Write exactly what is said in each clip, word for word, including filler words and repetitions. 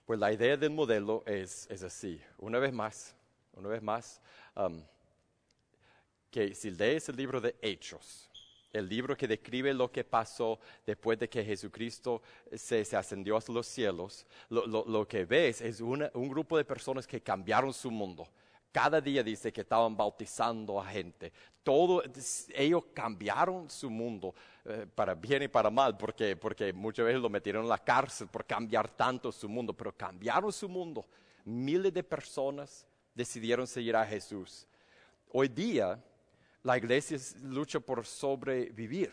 Pues la idea del modelo es, es así. Una vez más, una vez más, um, que si lees el libro de Hechos, el libro que describe lo que pasó después de que Jesucristo se, se ascendió hacia los cielos, lo, lo, lo que ves es una, un grupo de personas que cambiaron su mundo. Cada día dice que estaban bautizando a gente. Todo, ellos cambiaron su mundo eh, para bien y para mal, porque, porque muchas veces lo metieron en la cárcel por cambiar tanto su mundo, pero cambiaron su mundo. Miles de personas decidieron seguir a Jesús. Hoy día, la iglesia lucha por sobrevivir.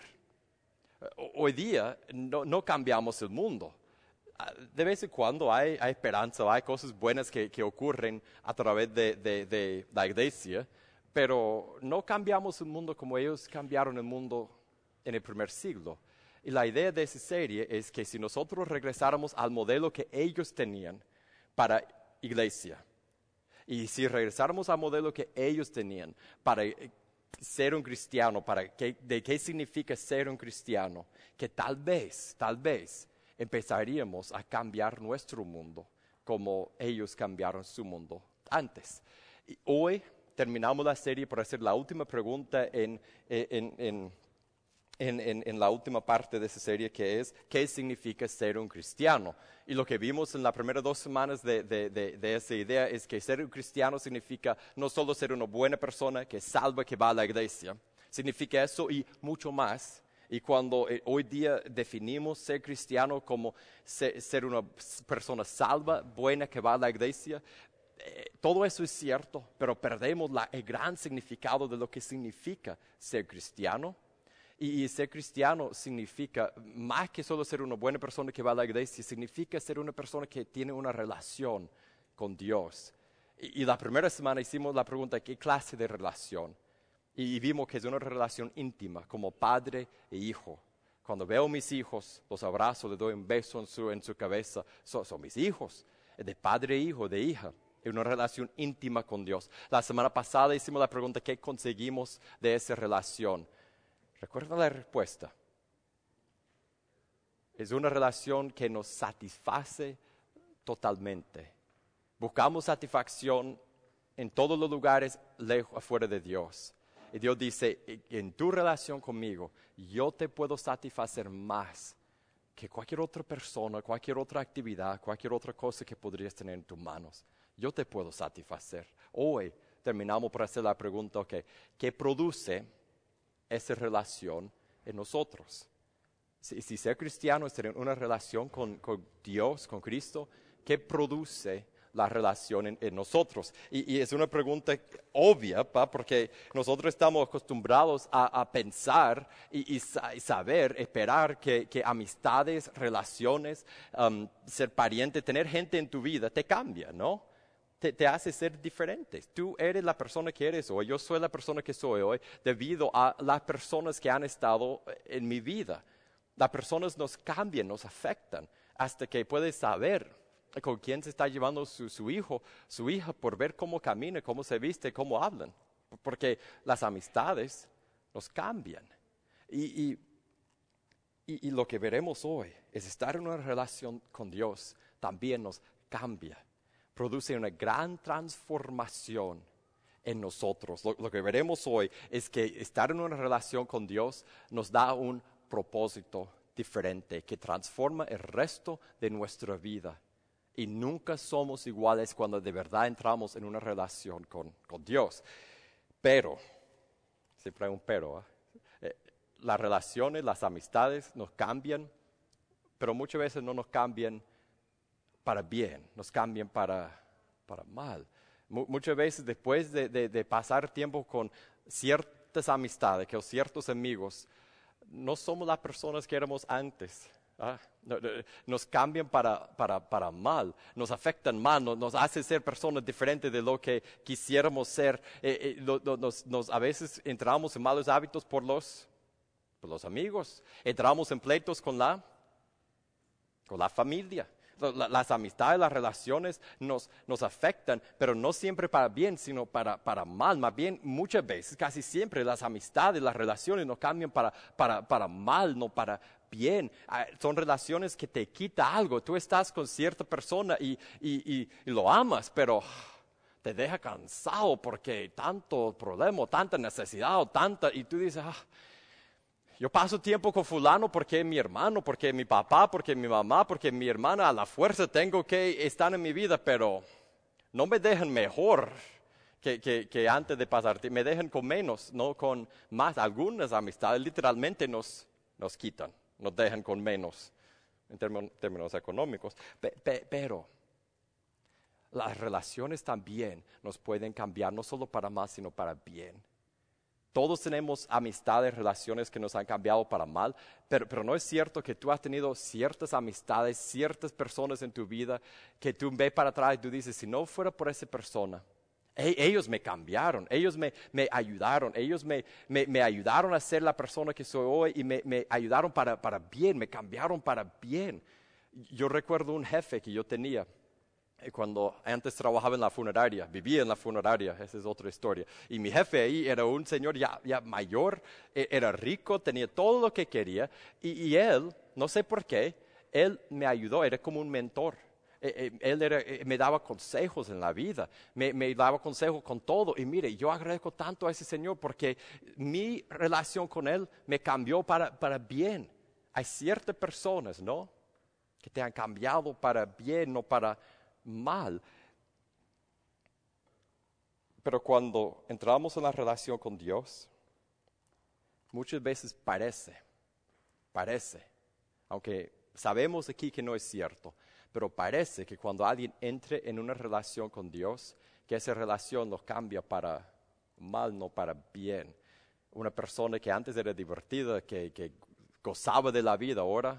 Hoy día no, no cambiamos el mundo. De vez en cuando hay, hay esperanza, hay cosas buenas que, que ocurren a través de, de, de la iglesia, pero no cambiamos el mundo como ellos cambiaron el mundo en el primer siglo. Y la idea de esa serie es que si nosotros regresáramos al modelo que ellos tenían para iglesia, y si regresáramos al modelo que ellos tenían para ser un cristiano, para que, de qué significa ser un cristiano, que tal vez, tal vez, empezaríamos a cambiar nuestro mundo como ellos cambiaron su mundo antes. Y hoy terminamos la serie por hacer la última pregunta en, en, en, en, en, en la última parte de esa serie, que es ¿qué significa ser un cristiano? Y lo que vimos en las primeras dos semanas de, de, de, de esa idea es que ser un cristiano significa no solo ser una buena persona que salva, que va a la iglesia, significa eso y mucho más. Y cuando eh, hoy día definimos ser cristiano como ser, ser una persona salva, buena, que va a la iglesia, eh, todo eso es cierto, pero perdemos la, el gran significado de lo que significa ser cristiano. Y, y ser cristiano significa, más que solo ser una buena persona que va a la iglesia, significa ser una persona que tiene una relación con Dios. Y, y la primera semana hicimos la pregunta, ¿qué clase de relación? Y vimos que es una relación íntima, como padre e hijo. Cuando veo a mis hijos, los abrazo, les doy un beso en su, en su cabeza. Son, son mis hijos, de padre e hijo, de hija. Es una relación íntima con Dios. La semana pasada hicimos la pregunta, ¿qué conseguimos de esa relación? ¿Recuerdan la respuesta? Es una relación que nos satisface totalmente. Buscamos satisfacción en todos los lugares lejos, afuera de Dios. Y Dios dice, en tu relación conmigo, yo te puedo satisfacer más que cualquier otra persona, cualquier otra actividad, cualquier otra cosa que podrías tener en tus manos. Yo te puedo satisfacer. Hoy terminamos por hacer la pregunta, okay, ¿qué produce esa relación en nosotros? Si, si ser cristiano es tener una relación con, con Dios, con Cristo, ¿qué produce la relación en, en nosotros? Y, y es una pregunta obvia, ¿pa? Porque nosotros estamos acostumbrados a, a pensar y, y, sa- y saber, esperar que, que amistades, relaciones, um, ser pariente, tener gente en tu vida te cambia, ¿no? Te, te hace ser diferentes. Tú eres la persona que eres hoy, yo soy la persona que soy hoy, debido a las personas que han estado en mi vida. Las personas nos cambian, nos afectan, hasta que puedes saber con quién se está llevando su, su hijo, su hija, por ver cómo camina, cómo se viste, cómo hablan. Porque las amistades nos cambian. Y, y, y, y lo que veremos hoy es estar en una relación con Dios también nos cambia. Produce una gran transformación en nosotros. Lo, lo que veremos hoy es que estar en una relación con Dios nos da un propósito diferente que transforma el resto de nuestra vida. Y nunca somos iguales cuando de verdad entramos en una relación con, con Dios. Pero, siempre hay un pero, ¿eh? Eh, las relaciones, las amistades nos cambian, pero muchas veces no nos cambian para bien, nos cambian para, para mal. Mu- muchas veces después de, de, de pasar tiempo con ciertas amistades, con ciertos amigos, no somos las personas que éramos antes. ¿ah? No, no, Nos cambian para, para, para mal, nos afectan mal, nos, nos hacen ser personas diferentes de lo que quisiéramos ser. Eh, eh, lo- lo- nos, nos- a veces entramos en malos hábitos por los, por los amigos, entramos en pleitos con la, con la familia. La- las amistades, las relaciones nos, nos afectan, pero no siempre para bien, sino para, para mal. Más bien, muchas veces, casi siempre, las amistades, las relaciones nos cambian para, para, para mal, no para bien. Ah, son relaciones que te quita algo. Tú estás con cierta persona y, y, y, y lo amas, pero te deja cansado porque tanto problema, tanta necesidad, o tanta, y tú dices, ah, yo paso tiempo con fulano porque es mi hermano, porque es mi papá, porque es mi mamá, porque es mi hermana, a la fuerza tengo que estar en mi vida, pero no me dejan mejor que, que, que antes de pasar, me dejan con menos, no con más. Algunas amistades literalmente nos, nos quitan, nos dejan con menos en términos, términos económicos, pe, pe, pero las relaciones también nos pueden cambiar, no solo para más, sino para bien. Todos tenemos amistades, relaciones que nos han cambiado para mal, pero, pero no es cierto que tú has tenido ciertas amistades, ciertas personas en tu vida que tú ves para atrás y tú dices, si no fuera por esa persona, e- ellos me cambiaron, ellos me, me ayudaron, ellos me, me, me ayudaron a ser la persona que soy hoy y me, me ayudaron para, para bien, me cambiaron para bien. Yo recuerdo un jefe que yo tenía. Cuando antes trabajaba en la funeraria, vivía en la funeraria, esa es otra historia. Y mi jefe ahí era un señor ya, ya mayor, e- era rico, tenía todo lo que quería. Y, y él, no sé por qué, él me ayudó, era como un mentor. Eh, eh, Él era, eh, me daba consejos en la vida, me, me daba consejos con todo. Y mire, yo agradezco tanto a ese señor porque mi relación con él me cambió para, para bien. Hay ciertas personas, ¿no?, que te han cambiado para bien, no para mal. Pero cuando entramos en la relación con Dios, muchas veces parece, parece, aunque sabemos aquí que no es cierto, pero parece que cuando alguien entre en una relación con Dios, que esa relación nos cambia para mal, no para bien. Una persona que antes era divertida, que, que gozaba de la vida, ahora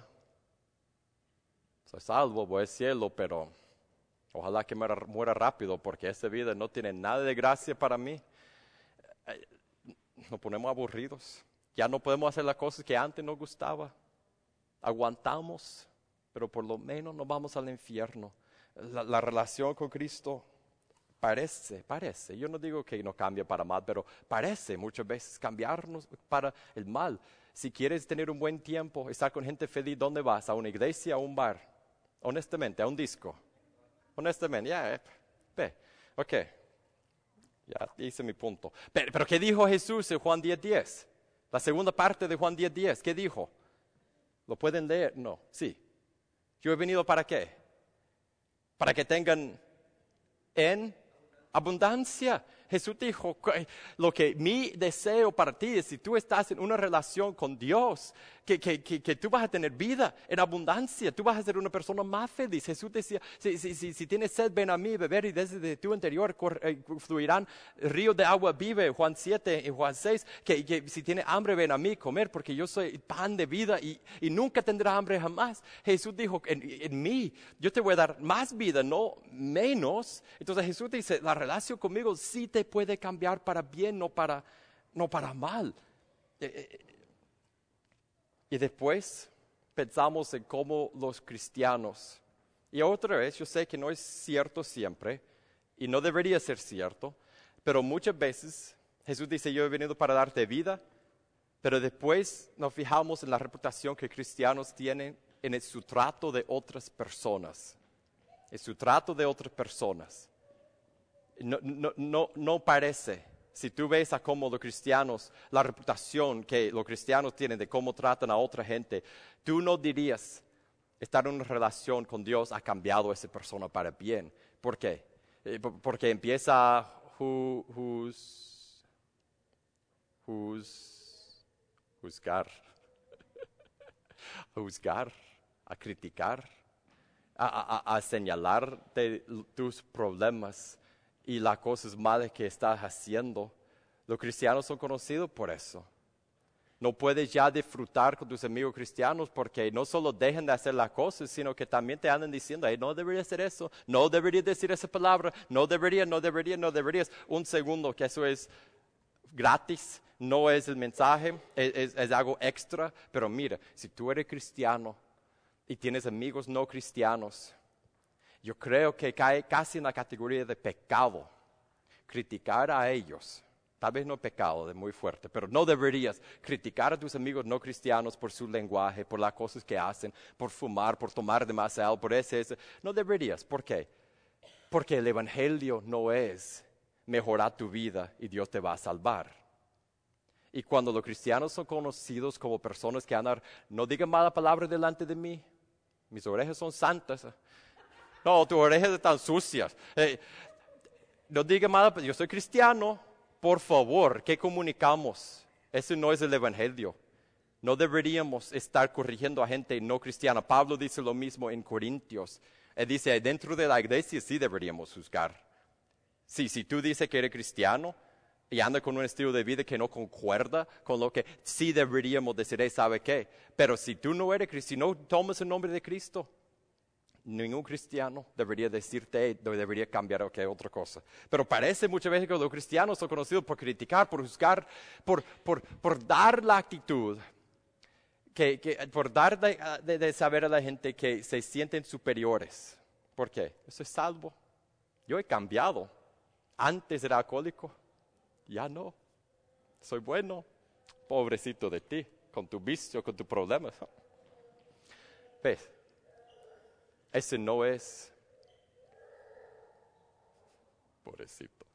soy salvo, voy al cielo, pero ojalá que muera, muera rápido, porque esta vida no tiene nada de gracia para mí. Eh, Nos ponemos aburridos. Ya no podemos hacer las cosas que antes nos gustaba. Aguantamos, pero por lo menos no vamos al infierno. La, la relación con Cristo parece, parece. Yo no digo que no cambie para mal, pero parece muchas veces cambiarnos para el mal. Si quieres tener un buen tiempo, estar con gente feliz, ¿dónde vas? ¿A una iglesia, a un bar? Honestamente, a un disco. Honestamente, ya, eh, ve, ok, ya hice mi punto. Pero, pero ¿qué dijo Jesús en Juan diez diez? La segunda parte de Juan diez diez, ¿qué dijo? ¿Lo pueden leer? No, sí. Yo he venido ¿para qué? Para que tengan en abundancia. Jesús dijo, lo que mi deseo para ti es si tú estás en una relación con Dios, que, que, que, que tú vas a tener vida en abundancia, tú vas a ser una persona más feliz. Jesús decía, si, si, si, si tienes sed, ven a mí, beber y desde tu interior corre, fluirán ríos de agua viva, Juan siete y Juan seis, que, que si tienes hambre, ven a mí comer, porque yo soy pan de vida y, y nunca tendrás hambre jamás. Jesús dijo, en, en mí, yo te voy a dar más vida, no menos. Entonces Jesús dice, la relación conmigo sí te puede cambiar para bien, no para, no para mal. Eh, eh, y después pensamos en cómo los cristianos, y otra vez yo sé que no es cierto siempre, y no debería ser cierto, pero muchas veces Jesús dice, yo he venido para darte vida, pero después nos fijamos en la reputación que cristianos tienen en el, su trato de otras personas, en su trato de otras personas. No, no, no, no parece, si tú ves a cómo los cristianos, la reputación que los cristianos tienen de cómo tratan a otra gente, tú no dirías, estar en una relación con Dios ha cambiado a esa persona para bien. ¿Por qué? Eh, porque empieza a ju, juz, juz, juzgar, a juzgar, a criticar, a, a, a señalarte tus problemas y las cosas malas que estás haciendo. Los cristianos son conocidos por eso. No puedes ya disfrutar con tus amigos cristianos porque no solo dejan de hacer las cosas, sino que también te andan diciendo, hey, no deberías hacer eso, no deberías decir esa palabra, no deberías, no deberías, no deberías. Un segundo, que eso es gratis, no es el mensaje, es, es, es algo extra. Pero mira, si tú eres cristiano y tienes amigos no cristianos, yo creo que cae casi en la categoría de pecado criticar a ellos. Tal vez no pecado, de muy fuerte, pero no deberías criticar a tus amigos no cristianos por su lenguaje, por las cosas que hacen, por fumar, por tomar demasiado, por ese, ese. No deberías. ¿Por qué? Porque el evangelio no es mejorar tu vida y Dios te va a salvar. Y cuando los cristianos son conocidos como personas que andan, no digan mala palabra delante de mí, mis orejas son santas. No, tus orejas están sucias. Eh, no digan mala palabra, yo soy cristiano. Por favor, ¿qué comunicamos? Eso no es el evangelio. No deberíamos estar corrigiendo a gente no cristiana. Pablo dice lo mismo en Corintios. Él dice, dentro de la iglesia sí deberíamos juzgar. Sí, si tú dices que eres cristiano y andas con un estilo de vida que no concuerda con lo que sí deberíamos decir, hey, ¿sabe qué? Pero si tú no eres cristiano, si no tomas el nombre de Cristo, ningún cristiano debería decirte, debería cambiar okay, otra cosa. Pero parece muchas veces que los cristianos son conocidos por criticar, por juzgar, por, por, por dar la actitud, que, que, por dar de, de, de saber a la gente que se sienten superiores. ¿Por qué? Yo soy salvo. Yo he cambiado. Antes era alcohólico, ya no. Soy bueno. Pobrecito de ti, con tu vicio, con tus problemas. ¿Ves? Ese no es, pobrecito.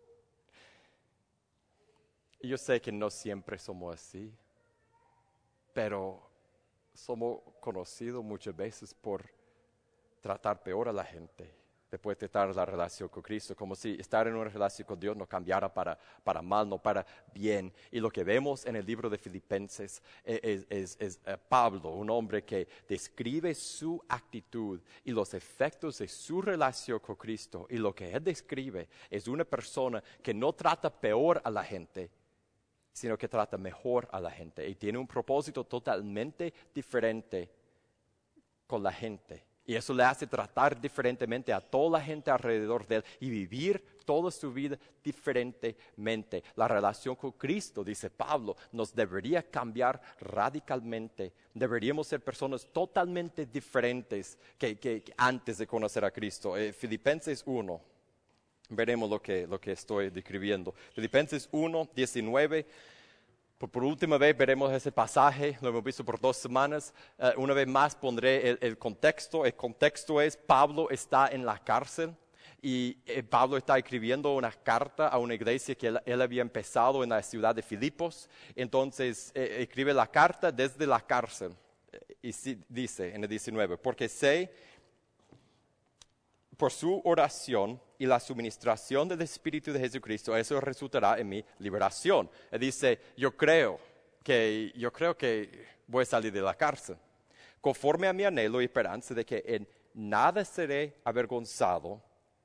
Y yo sé que no siempre somos así, pero somos conocidos muchas veces por tratar peor a la gente después de estar en la relación con Cristo, como si estar en una relación con Dios no cambiara para, para mal, no para bien. Y lo que vemos en el libro de Filipenses es, es, es, es uh, Pablo, un hombre que describe su actitud y los efectos de su relación con Cristo. Y lo que él describe es una persona que no trata peor a la gente, sino que trata mejor a la gente. Y tiene un propósito totalmente diferente con la gente. Y eso le hace tratar diferentemente a toda la gente alrededor de él y vivir toda su vida diferentemente. La relación con Cristo, dice Pablo, nos debería cambiar radicalmente. Deberíamos ser personas totalmente diferentes que, que, que antes de conocer a Cristo. Eh, Filipenses uno, veremos lo que, lo que estoy describiendo. Filipenses uno, diecinueve. Por, por última vez veremos ese pasaje, lo hemos visto por dos semanas. Uh, una vez más pondré el, el contexto. El contexto es Pablo está en la cárcel y eh, Pablo está escribiendo una carta a una iglesia que él, él había empezado en la ciudad de Filipos. Entonces eh, escribe la carta desde la cárcel y sí, dice en el diecinueve, porque sé por su oración y la suministración del Espíritu de Jesucristo, eso resultará en mi liberación. Él dice, yo creo que, yo creo que voy a salir de la cárcel, conforme a mi anhelo y esperanza de que en nada seré avergonzado,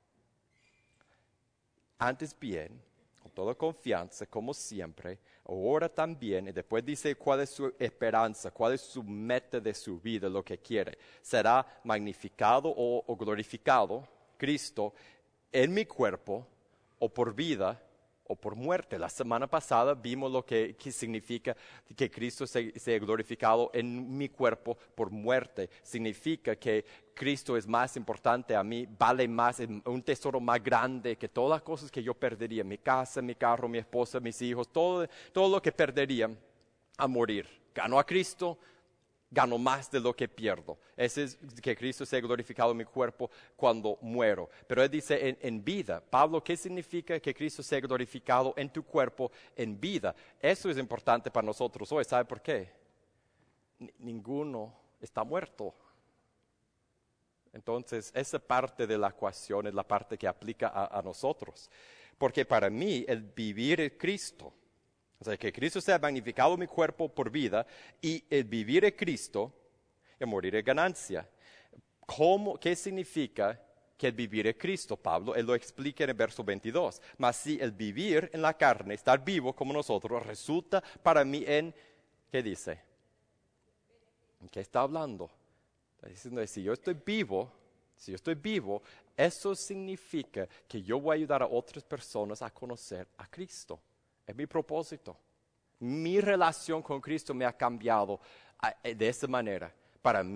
antes bien, con toda confianza, como siempre, ahora también, y después dice cuál es su esperanza, cuál es su meta de su vida, lo que quiere. Será magnificado o, o glorificado Cristo en mi cuerpo, o por vida, o por muerte. La semana pasada vimos lo que, que significa que Cristo se, sea glorificado en mi cuerpo por muerte. Significa que Cristo es más importante a mí, vale más, es un tesoro más grande que todas las cosas que yo perdería. Mi casa, mi carro, mi esposa, mis hijos, todo, todo lo que perdería a morir. Gano a Cristo, gano más de lo que pierdo. Ese es que Cristo sea glorificado en mi cuerpo cuando muero. Pero él dice en, en vida. Pablo, ¿qué significa que Cristo sea glorificado en tu cuerpo en vida? Eso es importante para nosotros hoy. ¿Sabe por qué? N- ninguno está muerto. Entonces, esa parte de la ecuación es la parte que aplica a, a nosotros. Porque para mí, el vivir es Cristo. O sea, que Cristo sea magnificado en mi cuerpo por vida y el vivir en Cristo, el morir es ganancia. ¿Cómo, ¿Qué significa que el vivir es Cristo, Pablo? Él lo explica en el verso veintidós. Mas si el vivir en la carne, estar vivo como nosotros, resulta para mí en, ¿qué dice? ¿En qué está hablando? Está diciendo, si yo estoy vivo, si yo estoy vivo, eso significa que yo voy a ayudar a otras personas a conocer a Cristo. Es mi propósito. Mi relación con Cristo me ha cambiado de esa manera. Para mí,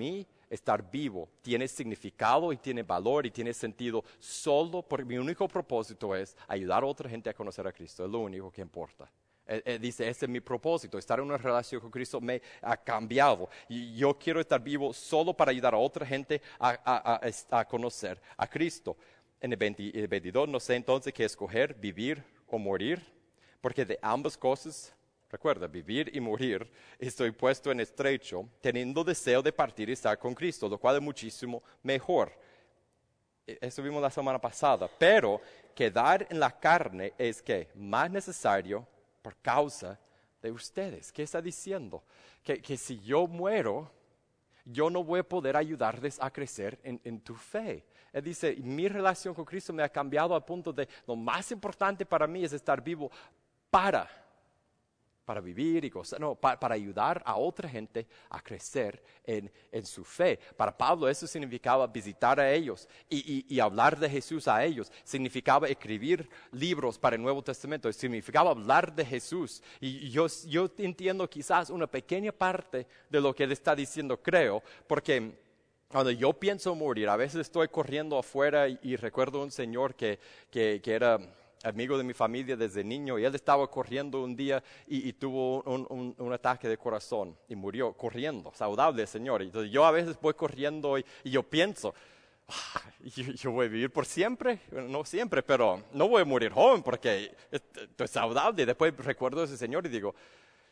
estar vivo, tiene significado y tiene valor y tiene sentido solo porque mi único propósito es ayudar a otra gente a conocer a Cristo. Es lo único que importa. Él, él dice, ese es mi propósito, estar en una relación con Cristo me ha cambiado. Y yo quiero estar vivo solo para ayudar a otra gente a, a, a, a conocer a Cristo. En el, veinte, el veintidós, no sé entonces qué escoger, vivir o morir, porque de ambas cosas, recuerda, vivir y morir, estoy puesto en estrecho, teniendo deseo de partir y estar con Cristo, lo cual es muchísimo mejor. Eso vimos la semana pasada, pero quedar en la carne es que más necesario por causa de ustedes. ¿Qué está diciendo? Que, que si yo muero, yo no voy a poder ayudarles a crecer en, en tu fe. Él dice, mi relación con Cristo me ha cambiado al punto de lo más importante para mí es estar vivo para, para vivir y gozar, no, para, para ayudar a otra gente a crecer en, en su fe. Para Pablo eso significaba visitar a ellos y, y, y hablar de Jesús a ellos. Significaba escribir libros para el Nuevo Testamento. Significaba hablar de Jesús. Y yo, yo entiendo quizás una pequeña parte de lo que él está diciendo, creo, porque cuando yo pienso morir, a veces estoy corriendo afuera y, y recuerdo un señor que, que, que era amigo de mi familia desde niño, y él estaba corriendo un día y, y tuvo un, un, un ataque de corazón y murió corriendo, saludable el señor. Entonces yo a veces voy corriendo y, y yo pienso, ah, yo, yo voy a vivir por siempre, no siempre, pero no voy a morir joven porque estoy saludable. Y después recuerdo a ese señor y digo,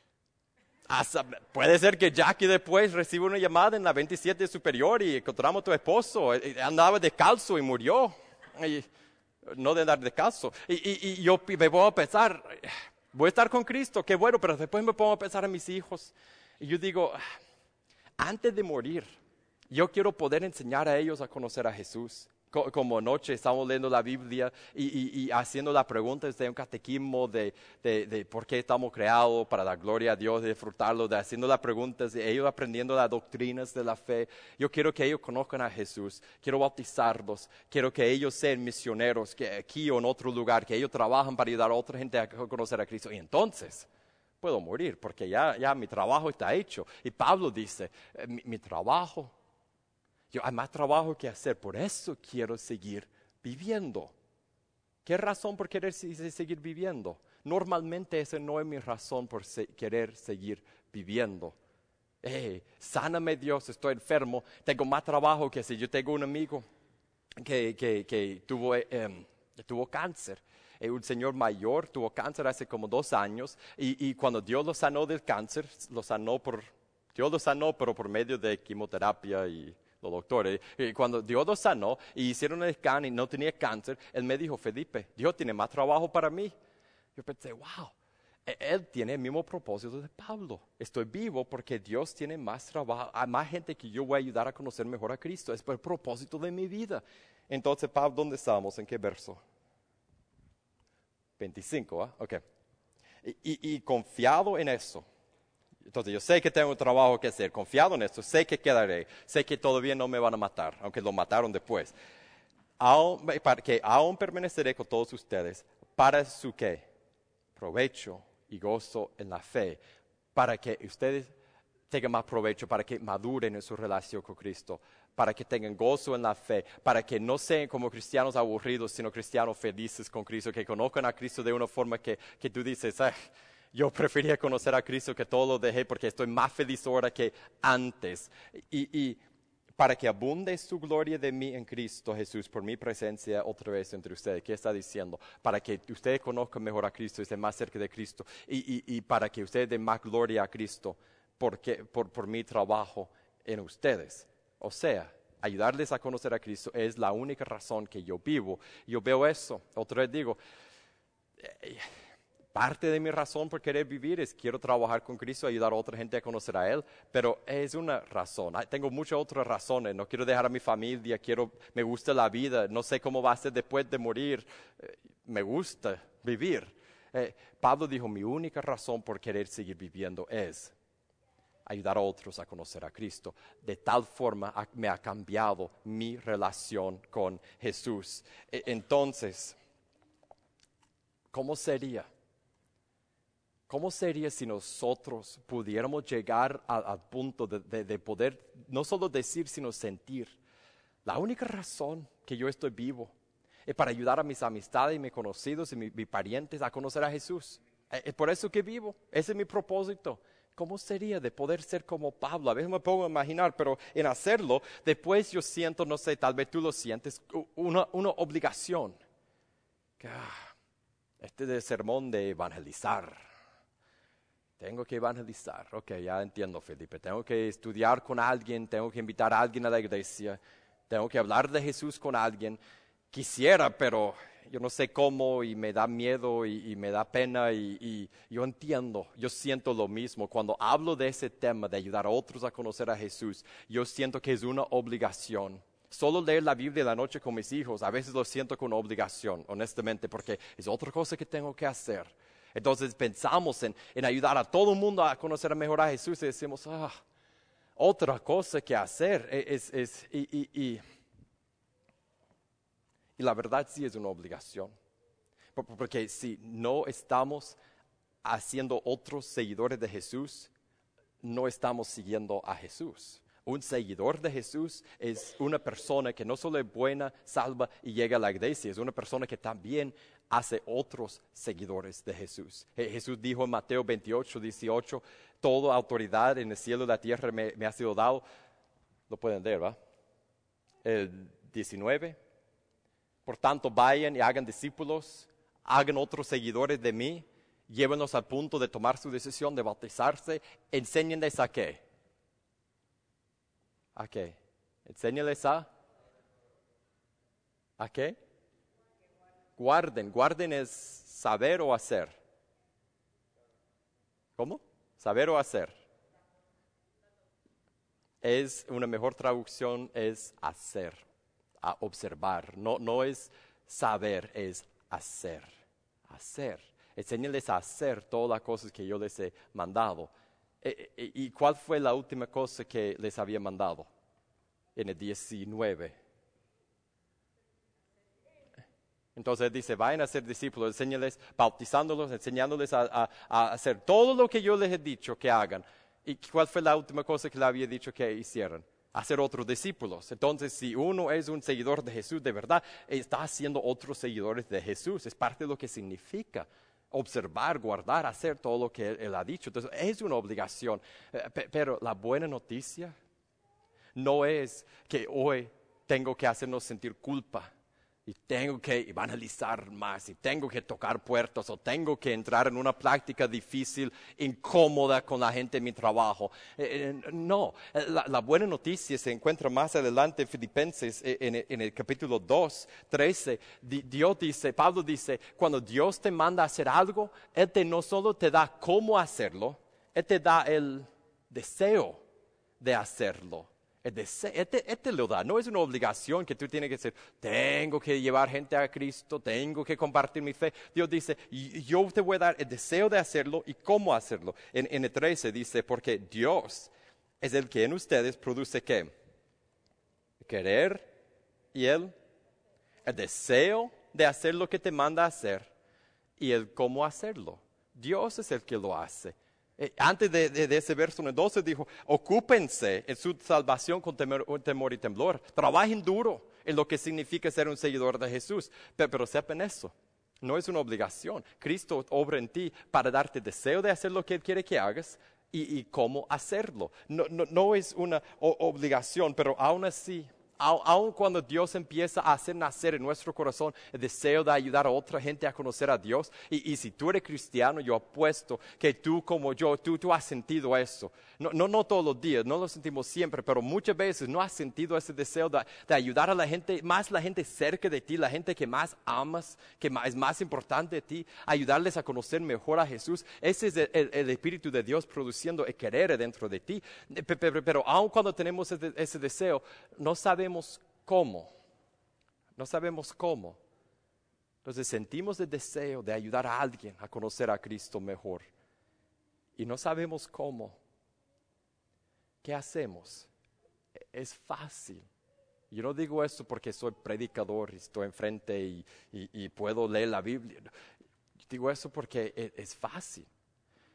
hasta, puede ser que Jackie después reciba una llamada en la veintisiete superior y encontramos a tu esposo, andaba descalzo y murió. Y, no de dar descanso. Y, y, y yo me pongo a pensar, voy a estar con Cristo, qué bueno, pero después me pongo a pensar en mis hijos. Y yo digo, antes de morir, yo quiero poder enseñar a ellos a conocer a Jesús. Como anoche estamos leyendo la Biblia y, y, y haciendo las preguntas de un catequismo de, de, de por qué estamos creados, para la gloria a Dios, de disfrutarlo, de haciendo las preguntas, de ellos aprendiendo las doctrinas de la fe. Yo quiero que ellos conozcan a Jesús, quiero bautizarlos, quiero que ellos sean misioneros, que aquí o en otro lugar, que ellos trabajan para ayudar a otra gente a conocer a Cristo. Y entonces puedo morir porque ya, ya mi trabajo está hecho. Y Pablo dice, mi, mi trabajo... Yo, hay más trabajo que hacer, por eso quiero seguir viviendo. ¿Qué razón por querer seguir viviendo? Normalmente esa no es mi razón por se querer seguir viviendo. Hey, sáname Dios, estoy enfermo, tengo más trabajo que si yo tengo un amigo que, que, que tuvo, eh, tuvo cáncer. Eh, un señor mayor tuvo cáncer hace como dos años y, y cuando Dios lo sanó del cáncer, lo sanó por, Dios lo sanó pero por medio de quimioterapia y los doctores, y cuando Dios lo sanó y hicieron el scan y no tenía cáncer, él me dijo, Felipe, Dios tiene más trabajo para mí. Yo pensé, wow, él tiene el mismo propósito de Pablo. Estoy vivo porque Dios tiene más trabajo, hay más gente que yo voy a ayudar a conocer mejor a Cristo. Es por el propósito de mi vida. Entonces, Pablo, ¿dónde estamos? ¿En qué verso? veinticinco, ¿ah? ¿eh? Ok. Y, y, y confiado en eso. Entonces yo sé que tengo un trabajo que hacer, confiado en esto, sé que quedaré, sé que todavía no me van a matar, aunque lo mataron después. Aún, para que aún permaneceré con todos ustedes, para su qué, provecho y gozo en la fe, para que ustedes tengan más provecho, para que maduren en su relación con Cristo, para que tengan gozo en la fe, para que no sean como cristianos aburridos, sino cristianos felices con Cristo, que conozcan a Cristo de una forma que, que tú dices, ah, yo prefería conocer a Cristo que todo lo dejé porque estoy más feliz ahora que antes. Y, y para que abunde su gloria de mí en Cristo Jesús por mi presencia otra vez entre ustedes. ¿Qué está diciendo? Para que ustedes conozcan mejor a Cristo y estén más cerca de Cristo. Y, y, y para que ustedes den más gloria a Cristo porque, por, por mi trabajo en ustedes. O sea, ayudarles a conocer a Cristo es la única razón que yo vivo. Yo veo eso. Otra vez digo... Eh, Parte de mi razón por querer vivir es quiero trabajar con Cristo, ayudar a otra gente a conocer a Él, pero es una razón. Tengo muchas otras razones. No quiero dejar a mi familia, quiero, me gusta la vida, no sé cómo va a ser después de morir. Eh, me gusta vivir. Eh, Pablo dijo, mi única razón por querer seguir viviendo es ayudar a otros a conocer a Cristo. De tal forma ha, me ha cambiado mi relación con Jesús. Eh, entonces, ¿cómo sería? ¿Cómo sería si nosotros pudiéramos llegar a- al punto de, de- de poder no solo decir, sino sentir? La única razón que yo estoy vivo es para ayudar a mis amistades y mis conocidos y mi- mis parientes a conocer a Jesús. Eh, Es por eso que vivo. Ese es mi propósito. ¿Cómo sería de poder ser como Pablo? A veces me pongo a imaginar, pero en hacerlo, después yo siento, no sé, tal vez tú lo sientes, u- una, una obligación. Que, ah, este de sermón de evangelizar. Tengo que evangelizar. Ok, ya entiendo, Felipe. Tengo que estudiar con alguien, tengo que invitar a alguien a la iglesia, tengo que hablar de Jesús con alguien. Quisiera, pero yo no sé cómo y me da miedo y, y me da pena y, y yo entiendo, yo siento lo mismo. Cuando hablo de ese tema, de ayudar a otros a conocer a Jesús, yo siento que es una obligación. Solo leer la Biblia en la noche con mis hijos, a veces lo siento como obligación, honestamente, porque es otra cosa que tengo que hacer. Entonces pensamos en, en ayudar a todo el mundo a conocer mejor a Jesús y decimos, ah, otra cosa que hacer. Es, es, y, y, y, y la verdad sí es una obligación. Por- Porque si no estamos haciendo otros seguidores de Jesús, no estamos siguiendo a Jesús. Un seguidor de Jesús es una persona que no solo es buena, salva y llega a la iglesia, es una persona que también hace otros seguidores de Jesús. Je- Jesús dijo en Mateo veintiocho, dieciocho, toda autoridad en el cielo y la tierra me, me ha sido dado. Lo pueden leer, ¿va? El diecinueve. Por tanto, vayan y hagan discípulos, hagan otros seguidores de mí, llévenlos al punto de tomar su decisión de bautizarse, enséñenles a qué. ¿A qué? Enséñales a. ¿A qué? Guarden. Guarden es saber o hacer. ¿Cómo? Saber o hacer. Es una mejor traducción es hacer, a observar. No, no es saber, es hacer. Hacer. Enséñales a hacer todas las cosas que yo les he mandado. E- e- ¿Y cuál fue la última cosa que les había mandado? En el diecinueve. Entonces dice, vayan a ser discípulos, enséñales, bautizándolos, enseñándoles a, a- a hacer todo lo que yo les he dicho que hagan. ¿Y cuál fue la última cosa que le había dicho que hicieran? Hacer otros discípulos. Entonces, si uno es un seguidor de Jesús de verdad, está haciendo otros seguidores de Jesús. Es parte de lo que significa observar, guardar, hacer todo lo que Él, él ha dicho. Entonces, es una obligación. Eh, pe- Pero la buena noticia no es que hoy tengo que hacernos sentir culpa y tengo que evangelizar más y tengo que tocar puertas o tengo que entrar en una práctica difícil, incómoda con la gente en mi trabajo. Eh, eh, no, Eh, la, la buena noticia se encuentra más adelante en Filipenses eh, en, el- en el capítulo dos, trece. Di- Dios dice, Pablo dice, cuando Dios te manda a hacer algo, Él te no solo te da cómo hacerlo, Él te da el deseo de hacerlo. El deseo, este, este lo da, no es una obligación que tú tienes que decir, tengo que llevar gente a Cristo, tengo que compartir mi fe. Dios dice, "Y- yo te voy a dar el deseo de hacerlo y cómo hacerlo. En, en el trece dice, porque Dios es el que en ustedes produce ¿qué? El querer y el, el deseo de hacer lo que te manda a hacer y el cómo hacerlo. Dios es el que lo hace. Eh, antes de, de- de ese verso en el doce dijo, ocúpense en su salvación con temor, temor y temblor. Trabajen duro en lo que significa ser un seguidor de Jesús. Pero, pero sepan eso, no es una obligación. Cristo obra en ti para darte deseo de hacer lo que Él quiere que hagas y, y cómo hacerlo. No, no, no es una o- obligación, pero aún así, au- aun cuando Dios empieza a hacer nacer en nuestro corazón el deseo de ayudar a otra gente a conocer a Dios, y, y si tú eres cristiano, yo apuesto que tú como yo, tú, tú has sentido eso. No, no, no todos los días, no lo sentimos siempre, pero muchas veces no has sentido ese deseo de, de ayudar a la gente, más la gente cerca de ti, la gente que más amas, que más, es más importante de ti, ayudarles a conocer mejor a Jesús. Ese es el, el- el Espíritu de Dios produciendo el querer dentro de ti. Pe- pe- Pero, pero aun cuando tenemos ese, ese deseo, no sabemos cómo. No sabemos cómo. Entonces sentimos el deseo de ayudar a alguien a conocer a Cristo mejor. Y no sabemos cómo. ¿Qué hacemos? E- Es fácil. Yo no digo esto porque soy predicador y estoy enfrente y, y- y puedo leer la Biblia. Yo digo eso porque e- es fácil.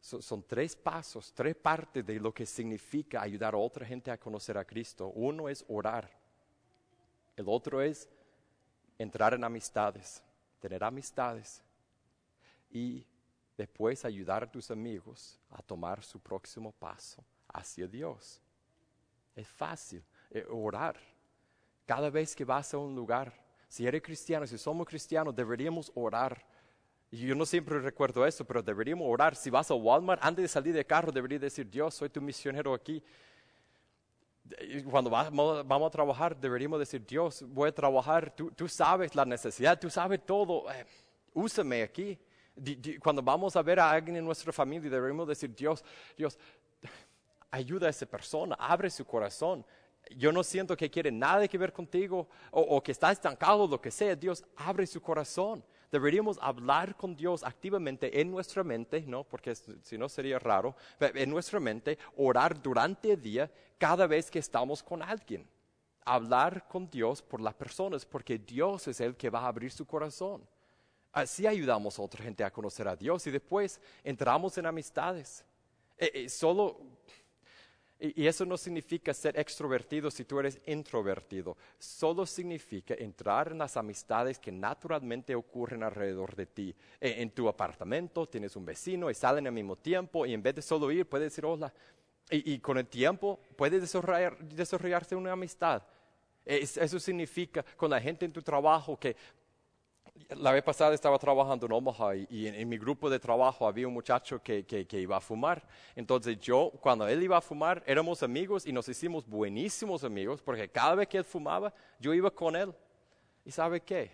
So- son tres pasos, tres partes de lo que significa ayudar a otra gente a conocer a Cristo. Uno es orar. El otro es entrar en amistades, tener amistades. Y después ayudar a tus amigos a tomar su próximo paso hacia Dios. Es fácil, eh, orar. Cada vez que vas a un lugar, si eres cristiano, si somos cristianos, deberíamos orar. Y yo no siempre recuerdo eso, pero deberíamos orar. Si vas a Walmart, antes de salir del carro, deberías decir, Dios, soy tu misionero aquí. Y cuando vamos, vamos a trabajar, deberíamos decir, Dios, voy a trabajar, tú, tú sabes la necesidad, tú sabes todo, eh, úsame aquí. Di, di, cuando vamos a ver a alguien en nuestra familia, deberíamos decir, Dios, Dios, ayuda a esa persona, abre su corazón. Yo no siento que quiere nada que ver contigo o, o que está estancado, lo que sea. Dios, abre su corazón. Deberíamos hablar con Dios activamente en nuestra mente, ¿no? Porque si no sería raro, en nuestra mente, orar durante el día cada vez que estamos con alguien. Hablar con Dios por las personas, porque Dios es el que va a abrir su corazón. Así ayudamos a otra gente a conocer a Dios y después entramos en amistades. Eh, eh, solo... Y, y eso no significa ser extrovertido si tú eres introvertido. Solo significa entrar en las amistades que naturalmente ocurren alrededor de ti. En, en tu apartamento tienes un vecino y salen al mismo tiempo y en vez de solo ir puedes decir hola. Y, y con el tiempo puede desarrollar, desarrollarse una amistad. Es, eso significa con la gente en tu trabajo que... La vez pasada estaba trabajando en Omaha y, y en, en mi grupo de trabajo había un muchacho que, que, que iba a fumar. Entonces yo, cuando él iba a fumar, éramos amigos y nos hicimos buenísimos amigos porque cada vez que él fumaba, yo iba con él. ¿Y sabe qué?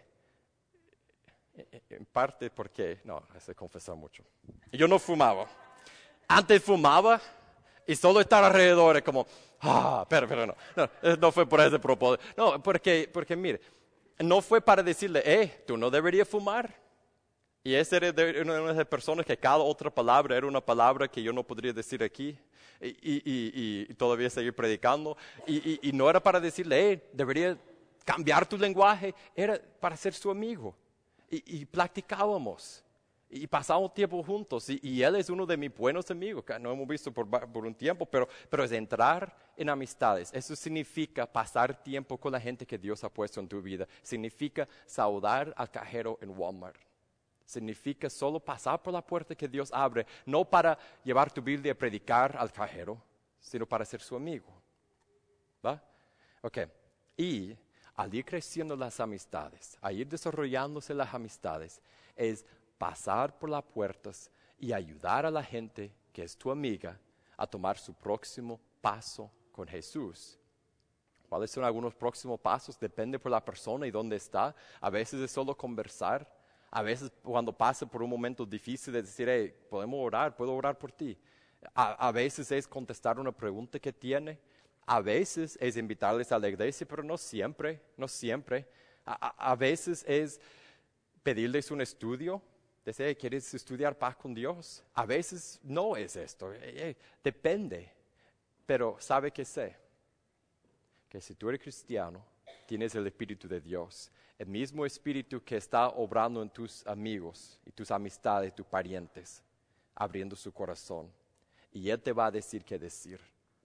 En parte porque, no, se confesó mucho. Yo no fumaba. Antes fumaba y solo estar alrededor es como, ah, pero, pero no, no, no fue por ese propósito. No, porque, porque mire, no fue para decirle, eh, tú no deberías fumar. Y esa era de, una de esas personas que cada otra palabra era una palabra que yo no podría decir aquí y, y, y, y todavía seguir predicando. Y, y, y no era para decirle, eh, deberías cambiar tu lenguaje, era para ser su amigo. Y, y practicábamos. Y pasamos tiempo juntos. Y, y él es uno de mis buenos amigos, que no hemos visto por, por un tiempo, pero, pero es entrar en amistades. Eso significa pasar tiempo con la gente que Dios ha puesto en tu vida. Significa saludar al cajero en Walmart. Significa solo pasar por la puerta que Dios abre, no para llevar tu Biblia a predicar al cajero, sino para ser su amigo. ¿Va? Ok. Y al ir creciendo las amistades, al ir desarrollándose las amistades, es pasar por las puertas y ayudar a la gente que es tu amiga a tomar su próximo paso con Jesús. ¿Cuáles son algunos próximos pasos? Depende por la persona y dónde está. A veces es solo conversar. A veces cuando pasa por un momento difícil de decir, hey, podemos orar, puedo orar por ti. A, a veces es contestar una pregunta que tiene. A veces es invitarles a la iglesia, pero no siempre, no siempre. A, a, a veces es pedirles un estudio. Dice, ¿quieres estudiar paz con Dios? A veces no es esto, eh, eh, depende. Pero ¿sabe qué sé? Que si tú eres cristiano, tienes el Espíritu de Dios. El mismo Espíritu que está obrando en tus amigos y tus amistades, tus parientes, abriendo su corazón. Y Él te va a decir qué decir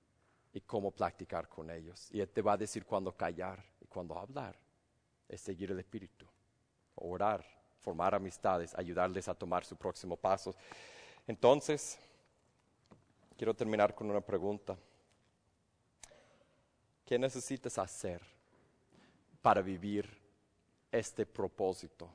y cómo practicar con ellos. Y Él te va a decir cuándo callar y cuándo hablar. Es seguir el Espíritu, orar, formar amistades, ayudarles a tomar su próximo paso. Entonces, quiero terminar con una pregunta. ¿Qué necesitas hacer para vivir este propósito?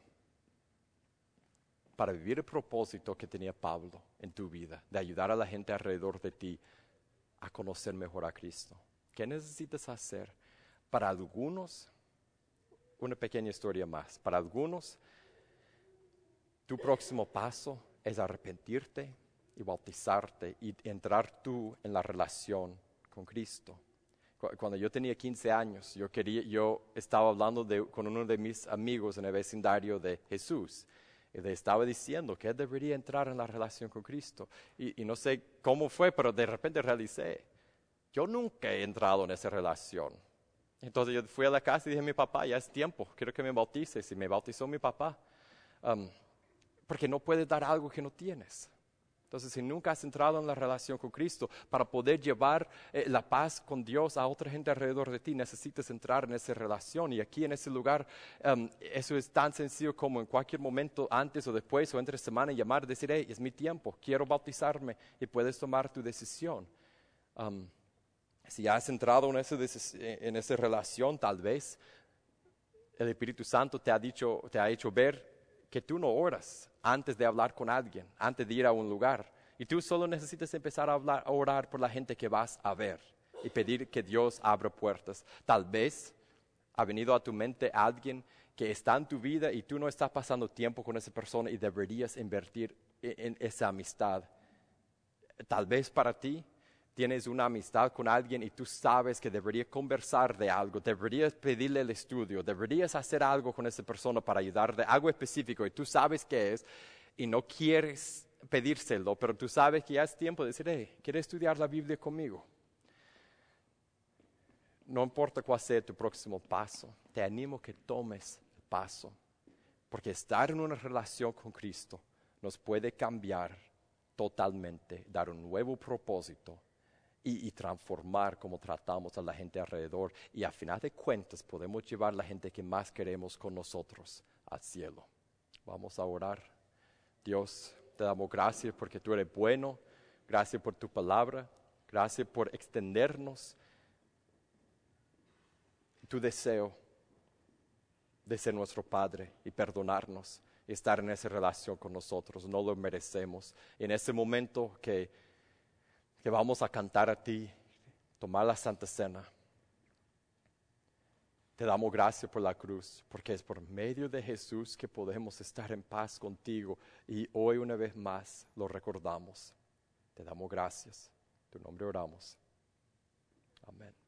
Para vivir el propósito que tenía Pablo en tu vida, de ayudar a la gente alrededor de ti a conocer mejor a Cristo. ¿Qué necesitas hacer? Para algunos, una pequeña historia más. Para algunos, tu próximo paso es arrepentirte y bautizarte y entrar tú en la relación con Cristo. Cuando yo tenía quince años, yo, quería, yo estaba hablando de, con uno de mis amigos en el vecindario de Jesús. Y le estaba diciendo que él debería entrar en la relación con Cristo. Y, y no sé cómo fue, pero de repente realicé. Yo nunca he entrado en esa relación. Entonces yo fui a la casa y dije a mi papá, ya es tiempo, quiero que me bautices. Y me bautizó mi papá. Um, porque no puedes dar algo que no tienes. Entonces, si nunca has entrado en la relación con Cristo, para poder llevar eh, la paz con Dios a otra gente alrededor de ti, necesitas entrar en esa relación. Y aquí en ese lugar, um, eso es tan sencillo como en cualquier momento, antes o después o entre semana, llamar y decir, hey, es mi tiempo, quiero bautizarme, y puedes tomar tu decisión. Um, si has entrado en esa, en esa relación, tal vez el Espíritu Santo te ha dicho, te ha hecho ver que tú no oras antes de hablar con alguien, antes de ir a un lugar. Y tú solo necesitas empezar a, hablar, a orar por la gente que vas a ver y pedir que Dios abra puertas. Tal vez ha venido a tu mente alguien que está en tu vida y tú no estás pasando tiempo con esa persona y deberías invertir en, en esa amistad. Tal vez para ti tienes una amistad con alguien y tú sabes que deberías conversar de algo, deberías pedirle el estudio, deberías hacer algo con esa persona para ayudarle, algo específico, y tú sabes qué es, y no quieres pedírselo, pero tú sabes que ya es tiempo de decir, hey, ¿quieres estudiar la Biblia conmigo? No importa cuál sea tu próximo paso, te animo que tomes el paso, porque estar en una relación con Cristo nos puede cambiar totalmente, dar un nuevo propósito, Y, y transformar cómo tratamos a la gente alrededor. Y a final de cuentas podemos llevar a la gente que más queremos con nosotros al cielo. Vamos a orar. Dios, te damos gracias porque tú eres bueno. Gracias por tu palabra. Gracias por extendernos tu deseo de ser nuestro Padre y perdonarnos y estar en esa relación con nosotros. No lo merecemos. En ese momento que que vamos a cantar a ti, tomar la Santa Cena. Te damos gracias por la cruz, porque es por medio de Jesús que podemos estar en paz contigo. Y hoy una vez más lo recordamos. Te damos gracias. En tu nombre oramos. Amén.